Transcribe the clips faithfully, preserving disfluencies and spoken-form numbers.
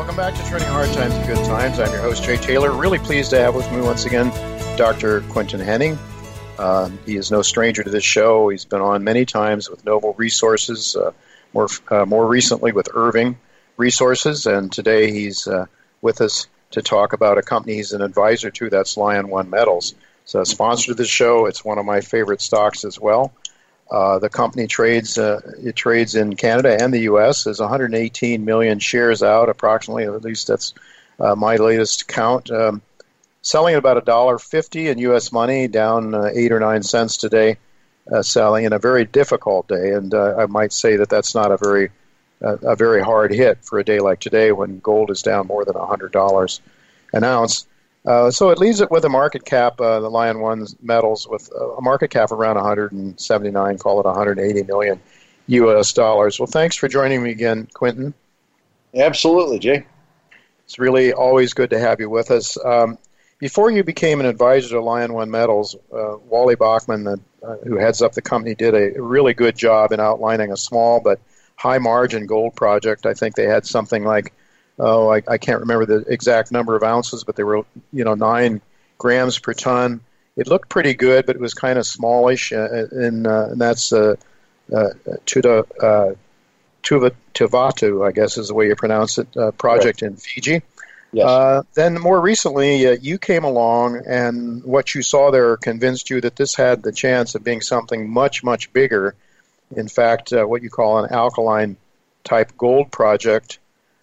Welcome back to Turning Hard Times to Good Times. I'm your host, Jay Taylor. Really pleased to have with me once again Doctor Quentin Henning. Uh, he is no stranger to this show. He's been on many times with Noble Resources, uh, more uh, more recently with Irving Resources, and today he's uh, with us to talk about a company he's an advisor to, that's Lion One Metals. It's a sponsor of this show. It's one of my favorite stocks as well. Uh, the company trades uh, it trades in Canada and the U S. There's one hundred eighteen million shares out, approximately. At least that's uh, my latest count. Um, selling at about one dollar fifty in U S money, down uh, eight or nine cents today. Uh, selling in a very difficult day, and uh, I might say that that's not a very uh, a very hard hit for a day like today when gold is down more than one hundred dollars an ounce. Uh, so it leaves it with a market cap, uh, the Lion One Metals, with a market cap around one hundred seventy-nine, call it one hundred eighty million U S dollars. Well, thanks for joining me again, Quentin. Absolutely, Jay. It's really always good to have you with us. Um, before you became an advisor to Lion One Metals, uh, Wally Bachman, the, uh, who heads up the company, did a really good job in outlining a small but high-margin gold project. I think they had something like Oh, I, I can't remember the exact number of ounces, but they were, you know, nine grams per ton. It looked pretty good, but it was kind of smallish, uh, and, uh, and that's uh, uh, Tuda, uh, Tuva, Tuvatu, I guess is the way you pronounce it, uh, project right. in Fiji. Yes. Uh, then more recently, uh, you came along, and what you saw there convinced you that this had the chance of being something much, much bigger. In fact, uh, what you call an alkaline-type gold project.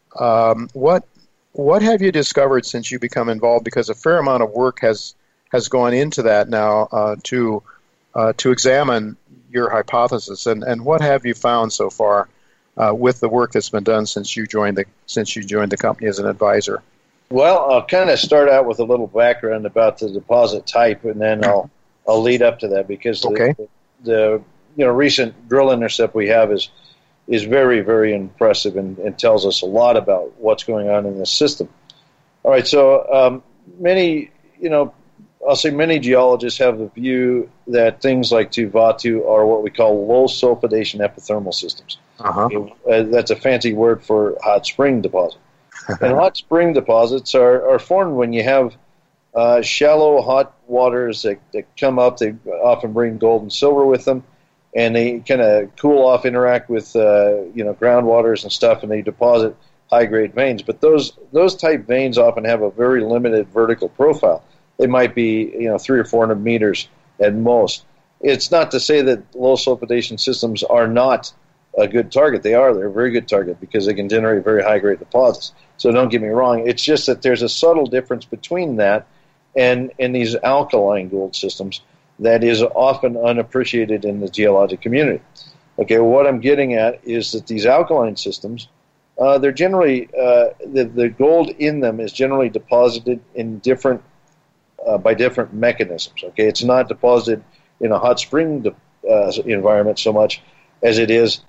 Um, what what have you discovered since you become involved? Because a fair amount of work has has gone into that now uh, to uh, to examine your hypothesis, and, and what have you found so far uh, with the work that's been done since you joined the since you joined the company as an advisor? Well, I'll kind of start out with a little background about the deposit type, and then I'll I'll lead up to that because the, okay. the, the you know recent drill intercept we have is. is very, very impressive and, and tells us a lot about what's going on in this system. All right, so um, many, you know, I'll say many geologists have the view that things like Tuvatu are what we call low sulfidation epithermal systems. Uh-huh. Uh, that's a fancy word for hot spring deposit. And hot spring deposits are, are formed when you have uh, shallow hot waters that, that come up. They often bring gold and silver with them. And they kind of cool off, interact with uh, you know groundwaters and stuff, and they deposit high-grade veins. But those those type veins often have a very limited vertical profile. They might be you know three or four hundred meters at most. It's not to say that low sulfidation systems are not a good target. They are. They're a very good target because they can generate very high-grade deposits. So don't get me wrong. It's just that there's a subtle difference between that and and these alkaline gold systems that is often unappreciated in the geologic community. Okay, well, what I'm getting at is that these alkaline systems, uh, they're generally, uh, the, the gold in them is generally deposited in different, uh, by different mechanisms. Okay, it's not deposited in a hot spring de- uh, environment so much as it is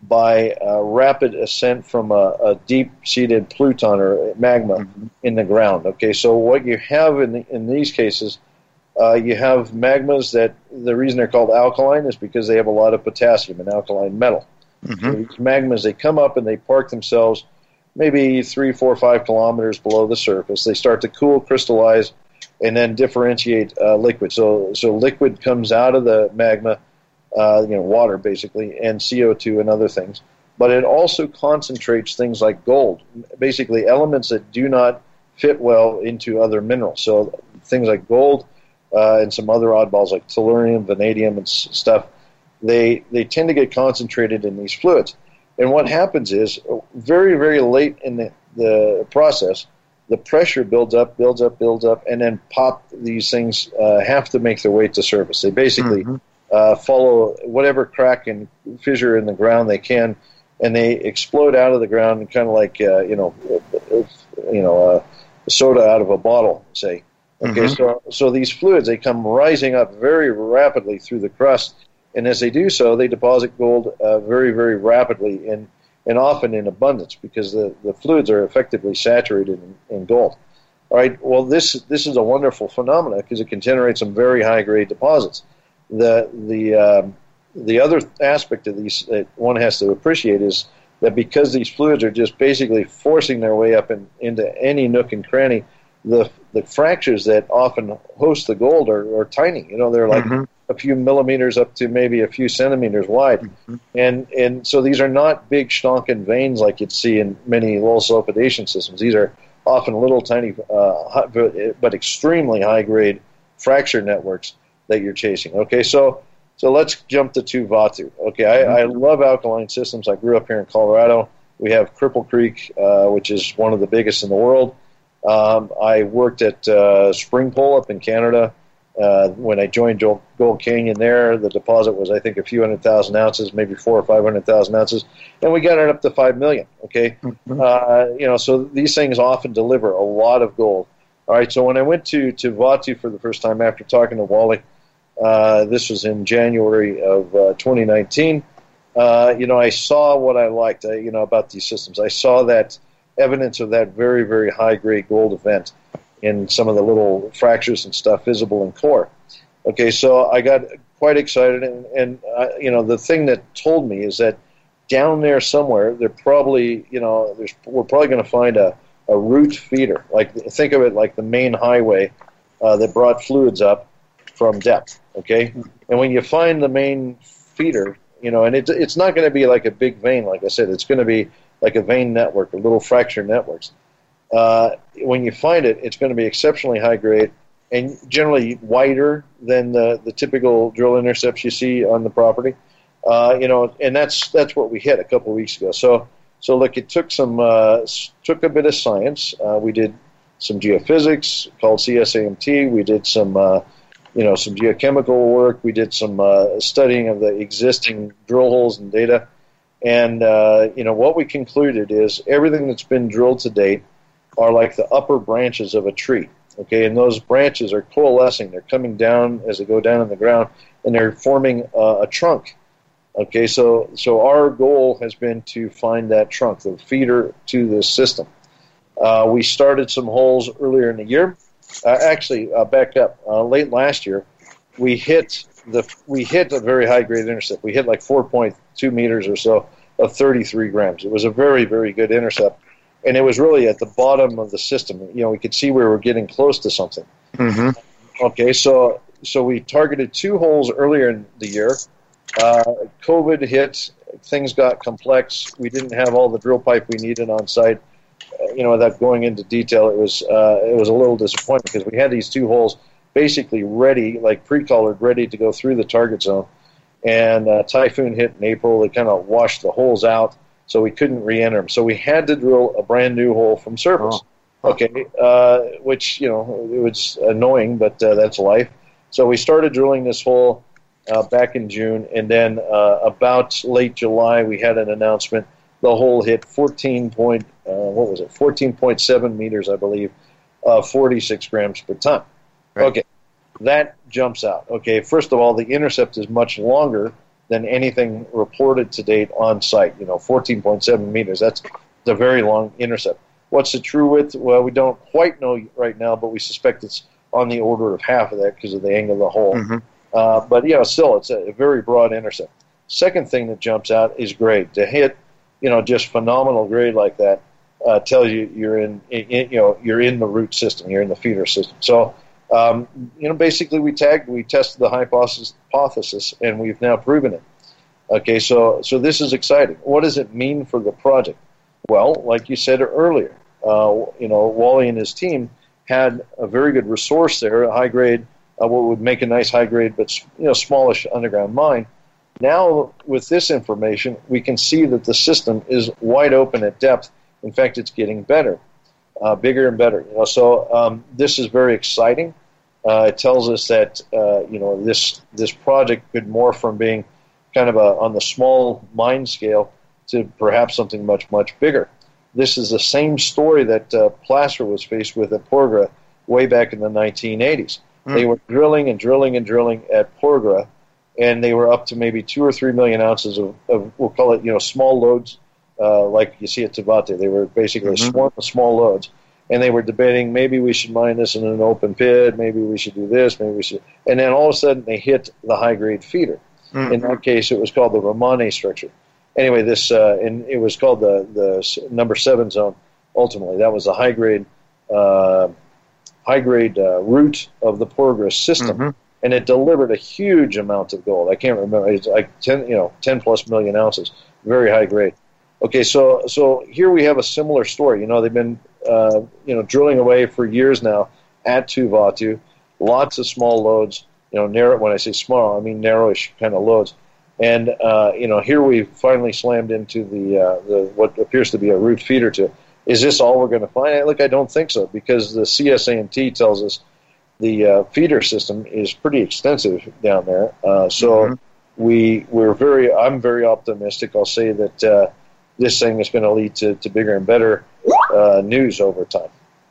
by uh, rapid ascent from a, a deep-seated pluton or magma mm-hmm. in the ground. Okay, so what you have in the, in these cases, Uh, you have magmas that the reason they're called alkaline is because they have a lot of potassium, an alkaline metal. Mm-hmm. So these magmas, they come up and they park themselves maybe three, four, five kilometers below the surface. They start to cool, crystallize, and then differentiate uh, liquid. So, so liquid comes out of the magma, uh, you know, water basically, and C O two and other things. But it also concentrates things like gold, basically elements that do not fit well into other minerals. So things like gold. Uh, and some other oddballs like tellurium, vanadium, and s- stuff, they they tend to get concentrated in these fluids. And what happens is, very, very late in the, the process, the pressure builds up, builds up, builds up, and then pop, these things uh, have to make their way to surface. They basically mm-hmm. uh, follow whatever crack and fissure in the ground they can, and they explode out of the ground, kind of like, uh, you know, you know, uh, soda out of a bottle, say. Okay, mm-hmm. so so these fluids, they come rising up very rapidly through the crust, and as they do so, they deposit gold uh, very, very rapidly and, and often in abundance because the, the fluids are effectively saturated in, in gold. All right, well, this this is a wonderful phenomenon because it can generate some very high-grade deposits. The the um, the other aspect of these that one has to appreciate is that because these fluids are just basically forcing their way up in, into any nook and cranny, the the fractures that often host the gold are, are tiny. You know, they're like mm-hmm. a few millimeters up to maybe a few centimeters wide. Mm-hmm. And and so these are not big Stonkin veins like you'd see in many low sulfidation systems. These are often little tiny, uh, but extremely high-grade fracture networks that you're chasing. Okay, so so let's jump to Vaatu. Okay, I, I love alkaline systems. I grew up here in Colorado. We have Cripple Creek, uh, which is one of the biggest in the world. Um, I worked at uh, Springpole up in Canada. Uh, when I joined Gold Canyon there, the deposit was, I think, a few hundred thousand ounces, maybe four or five hundred thousand ounces, and we got it up to five million. Okay, mm-hmm. uh, you know, so these things often deliver a lot of gold. All right, so when I went to to Vaatu for the first time after talking to Wally, uh, this was in January of uh, twenty nineteen. Uh, you know, I saw what I liked, uh, you know, about these systems. I saw that evidence of that very, very high grade gold event in some of the little fractures and stuff visible in core. Okay, so I got quite excited, and, and uh, you know, the thing that told me is that down there somewhere, they're probably, you know, there's, we're probably going to find a, a root feeder. Like, think of it like the main highway uh, that brought fluids up from depth. Okay, and when you find the main feeder, you know, and it, it's not going to be like a big vein, like I said, it's going to be like a vein network, or little fracture networks. Uh, when you find it, it's going to be exceptionally high grade and generally wider than the, the typical drill intercepts you see on the property. Uh, you know, and that's that's what we hit a couple of weeks ago. So, so look, it took some uh, took a bit of science. Uh, we did some geophysics called C S A M T. We did some, uh, you know, some geochemical work. We did some uh, studying of the existing drill holes and data. And uh, you know, what we concluded is everything that's been drilled to date are like the upper branches of a tree, okay? And those branches are coalescing. They're coming down as they go down in the ground, and they're forming uh, a trunk, okay? So so our goal has been to find that trunk, the feeder to this system. Uh, we started some holes earlier in the year. Uh, actually, uh, back up, uh, late last year, we hit the we hit a very high-grade intercept. We hit like four point two meters or so of thirty-three grams. It was a very, very good intercept. And it was really at the bottom of the system. You know, we could see we were getting close to something. Mm-hmm. Okay, so so we targeted two holes earlier in the year. Uh, COVID hit. Things got complex. We didn't have all the drill pipe we needed on site. Uh, you know, without going into detail, it was uh, it was a little disappointing because we had these two holes basically ready, like pre-colored, ready to go through the target zone. And uh, typhoon hit in April. It kind of washed the holes out. So we couldn't re-enter them. So we had to drill a brand new hole from surface. Oh. Okay, uh, which, you know, it was annoying, but uh, that's life. So we started drilling this hole uh, back in June, and then uh, about late July we had an announcement. The hole hit fourteen point, uh, what was it, fourteen point seven meters, I believe, uh, forty-six grams per ton. Right. Okay, that jumps out. Okay, first of all, the intercept is much longer than anything reported to date on site. You know, fourteen point seven meters. That's a very long intercept. What's it true with? Well, we don't quite know right now, but we suspect it's on the order of half of that because of the angle of the hole. Mm-hmm. Uh, but, you know, still, it's a, a very broad intercept. Second thing that jumps out is grade. To hit, you know, just phenomenal grade like that uh, tells you you're in, in, you know, you're in the root system. You're in the feeder system. So, Um, you know, basically we tagged, we tested the hypothesis, hypothesis, and we've now proven it. Okay, so so this is exciting. What does it mean for the project? Well, like you said earlier, uh, you know, Wally and his team had a very good resource there, a high grade, uh, what would make a nice high grade, but you know, smallish underground mine. Now, with this information, we can see that the system is wide open at depth. In fact, it's getting better, uh, bigger and better. You know, so um, this is very exciting. Uh, it tells us that uh, you know this this project could morph from being kind of a, on the small mine scale to perhaps something much much bigger. This is the same story that uh, Placer was faced with at Porgera way back in the nineteen eighties. Mm. They were drilling and drilling and drilling at Porgera, and they were up to maybe two or three million ounces of, of we'll call it you know small lodes, uh, like you see at Tavate. They were basically mm-hmm. a swarm of small lodes. And they were debating, maybe we should mine this in an open pit, maybe we should do this, maybe we should. And then all of a sudden they hit the high-grade feeder. Mm-hmm. In that case, it was called the Ramane structure. anyway, this uh, and it was called the the number seven zone. Ultimately, that was a high grade uh, high grade uh, root of the Porgera system, mm-hmm. and it delivered a huge amount of gold. I can't remember. It's like ten, you know, ten plus million ounces, very high grade. Okay, so so here we have a similar story. You know, they've been uh, you know drilling away for years now at Tuvatu, lots of small lodes. You know, narrow. When I say small, I mean narrowish kind of lodes. And uh, you know, here we finally slammed into the uh, the what appears to be a root feeder to. Is this all we're going to find? Look, I don't think so, because the C S A M T tells us the uh, feeder system is pretty extensive down there. Uh, so mm-hmm. we we're very. I'm very optimistic. I'll say that uh, this thing is going to lead to, to bigger and better uh, news over time.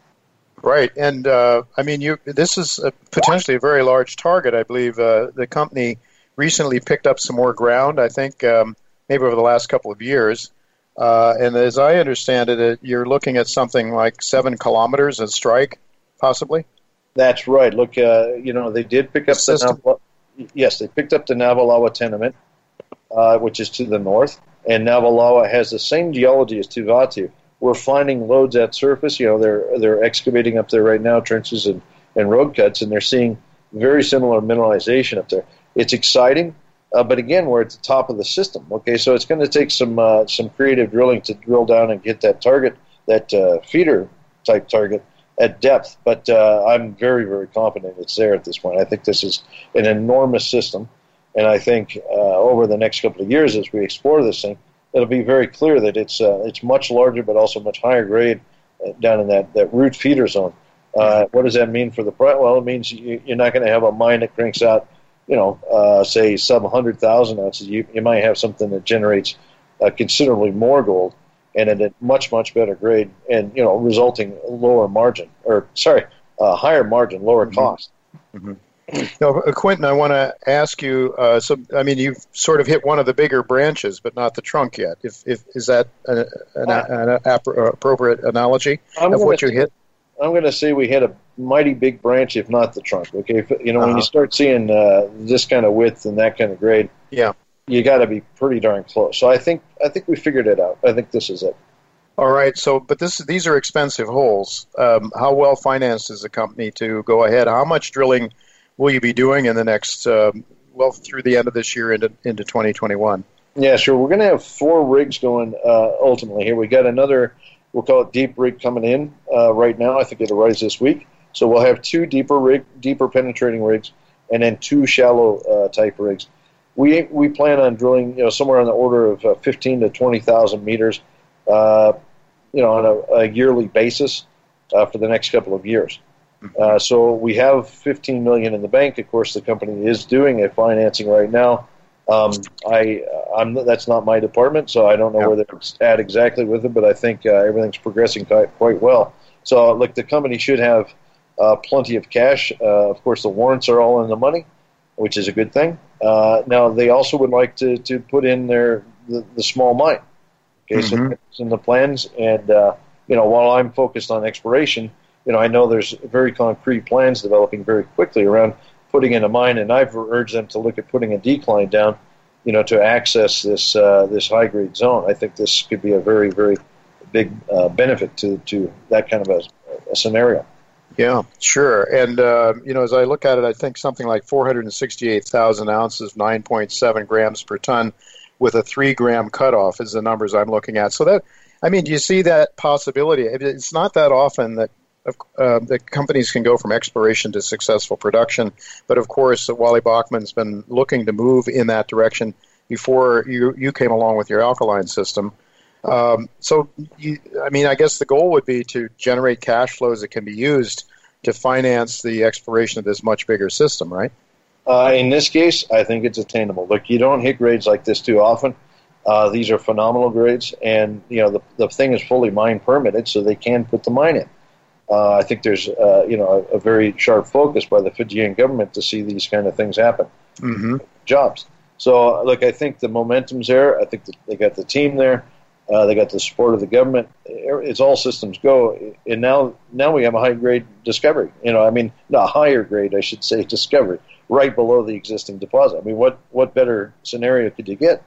Right, and uh, I mean, you. This is a potentially a very large target. I believe uh, the company recently picked up some more ground. I think um, maybe over the last couple of years. Uh, and as I understand it, it, you're looking at something like seven kilometers in strike, possibly? That's right. Look, uh, you know, they did pick up the, Nav- yes, they picked up the Navalawa tenement, uh, which is to the north, and Navalawa has the same geology as Tuvatu. We're finding lodes at surface. You know, they're they're excavating up there right now, trenches and, and road cuts, and they're seeing very similar mineralization up there. It's exciting. Uh, but again, we're at the top of the system. Okay, so it's going to take some uh, some creative drilling to drill down and get that target, that uh, feeder type target at depth. But uh, I'm very, very confident it's there at this point. I think this is an enormous system, and I think uh, over the next couple of years, as we explore this thing, it'll be very clear that it's uh, it's much larger, but also much higher grade uh, down in that, that root feeder zone. Uh, what does that mean for the price? Well, it means you, you're not going to have a mine that cranks out, you know, uh, say sub one hundred thousand ounces. You, you might have something that generates uh, considerably more gold and at a much, much better grade and, you know, resulting lower margin, or, sorry, uh, higher margin, lower mm-hmm. cost. Mm-hmm. Now, Quentin, I want to ask you, uh, so, I mean, you've sort of hit one of the bigger branches, but not the trunk yet. If, if Is that an, an, an appropriate analogy I'm of what you hit? I'm going to say we hit a mighty big branch, if not the trunk. Okay, if, you know, uh-huh. when you start seeing uh, this kind of width and that kind of grade, yeah, you got to be pretty darn close. So I think I think we figured it out. I think this is it. All right. So, but this these are expensive holes. Um, how well financed is the company to go ahead? How much drilling will you be doing in the next um, well through the end of this year into into twenty twenty-one? Yeah, sure. We're going to have four rigs going uh, ultimately here. We got another. We'll call it deep rig coming in uh, right now. I think it'll rise this week. So we'll have two deeper rig, deeper penetrating rigs, and then two shallow uh, type rigs. We we plan on drilling, you know, somewhere on the order of uh, fifteen to twenty thousand meters, uh, you know, on a, a yearly basis uh, for the next couple of years. Uh, so we have fifteen million in the bank. Of course, the company is doing a financing right now. Um, I, I'm, that's not my department, so I don't know yeah. where they're at exactly with it, but I think uh, everything's progressing quite, quite well. So, look, the company should have uh, plenty of cash. Uh, of course, the warrants are all in the money, which is a good thing. Uh, now, they also would like to, to put in their the, the small mine. Okay, mm-hmm. so it's in the plans, and uh, you know, while I'm focused on exploration, you know, I know there's very concrete plans developing very quickly around putting in a mine, and I've urged them to look at putting a decline down, you know, to access this uh, this high grade zone. I think this could be a very, very big uh, benefit to, to that kind of a, a scenario. Yeah, sure. And uh, you know, as I look at it, I think something like four hundred sixty-eight thousand ounces, nine point seven grams per ton, with a three gram cutoff is the numbers I'm looking at. So that, I mean, do you see that possibility? It's not that often that. Uh, the companies can go from exploration to successful production, but of course, Wally Bachman's been looking to move in that direction before you you came along with your alkaline system. Um, so, you, I mean, I guess the goal would be to generate cash flows that can be used to finance the exploration of this much bigger system, right? Uh, in this case, I think it's attainable. Look, you don't hit grades like this too often. Uh, these are phenomenal grades, and you know the the thing is fully mine permitted, so they can put the mine in. Uh, I think there's, uh, you know, a, a very sharp focus by the Fijian government to see these kind of things happen. Mm-hmm. Jobs. So, look, I think the momentum's there. I think that they got the team there. Uh, they got the support of the government. It's all systems go. And now, now we have a high grade discovery. You know, I mean, not higher grade, I should say, discovery right below the existing deposit. I mean, what what better scenario could you get?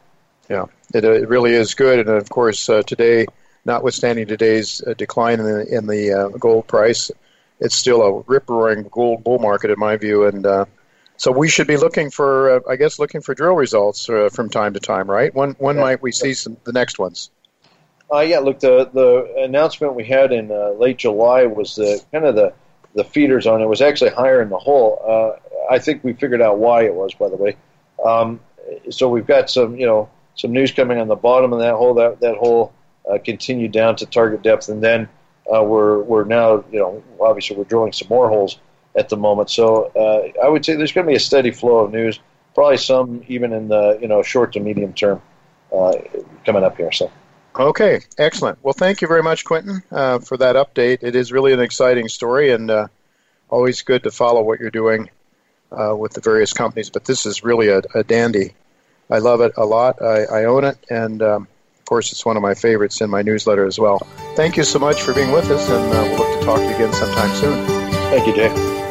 Yeah, it, it really is good. And of course, uh, today, notwithstanding today's uh, decline in the, in the uh, gold price, it's still a rip-roaring gold bull market in my view. And uh, so we should be looking for, uh, I guess, looking for drill results uh, from time to time, right? When when yeah. might we see some the next ones? Uh, yeah, look, the the announcement we had in uh, late July was the kind of the, the feeders on it was actually higher in the hole. Uh, I think we figured out why it was, by the way. Um, so we've got some, you know, some news coming on the bottom of that hole. That that hole uh, continued down to target depth, and then uh, we're we're now, you know, obviously we're drilling some more holes at the moment. So uh, I would say there's going to be a steady flow of news, probably some even in the, you know, short to medium term uh, coming up here. So. Okay, excellent. Well, thank you very much, Quentin, uh, for that update. It is really an exciting story, and uh, always good to follow what you're doing uh, with the various companies. But this is really a, a dandy. I love it a lot. I, I own it, and um, of course, it's one of my favorites in my newsletter as well. Thank you so much for being with us, and uh, we'll look to talk to you again sometime soon. Thank you, Jay.